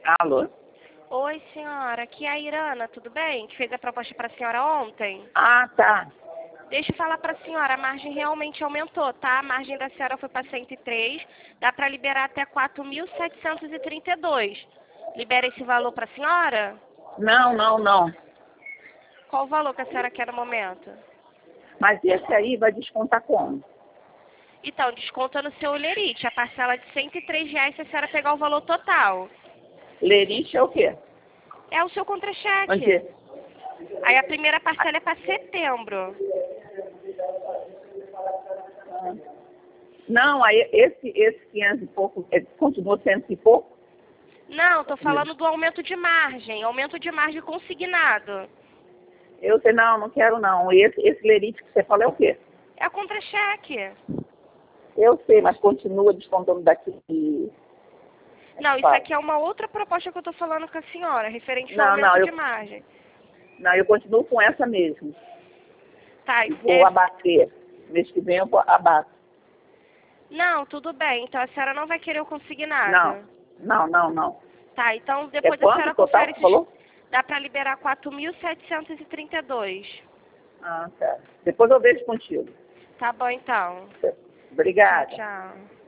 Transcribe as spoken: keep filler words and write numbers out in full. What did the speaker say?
Alô? Oi, senhora. Aqui é a Irana, tudo bem? Que fez a proposta para a senhora ontem. Ah, tá. Deixa eu falar para a senhora, a margem realmente aumentou, tá? A margem da senhora foi para cento e três, dá para liberar até quatro mil setecentos e trinta e dois. Libera esse valor para a senhora? Não, não, não. Qual o valor que a senhora quer no momento? Mas esse aí vai descontar como? Então, desconta no seu lerite, a parcela de cento e três reais se a senhora pegar o valor total. Lerite é o quê? É o seu contra-cheque. Onde? Aí a primeira parcela é para setembro. Não, aí esse, esse quinhentos e pouco, é, continua cento e pouco? Não, tô falando do aumento de margem, aumento de margem consignado. Eu sei, não, não quero não. Esse, esse lerite que você fala é o quê? É contra-cheque. Eu sei, mas continua descontando daqui. Não, isso aqui é uma outra proposta que eu tô falando com a senhora, referente ao Não, aumento não, eu, de margem. não, eu continuo com essa mesmo. Tá, E vou é... abater. Mês que vem eu vou abato. Não, tudo bem, então a senhora não vai querer o consignado. Não, não, não, não. Tá, então É depois a quanto senhora o total confere que se falou? dá pra liberar quatro mil setecentos e trinta e dois. Ah, tá. Depois eu vejo contigo. Tá bom, então. Obrigada. Tchau, tchau.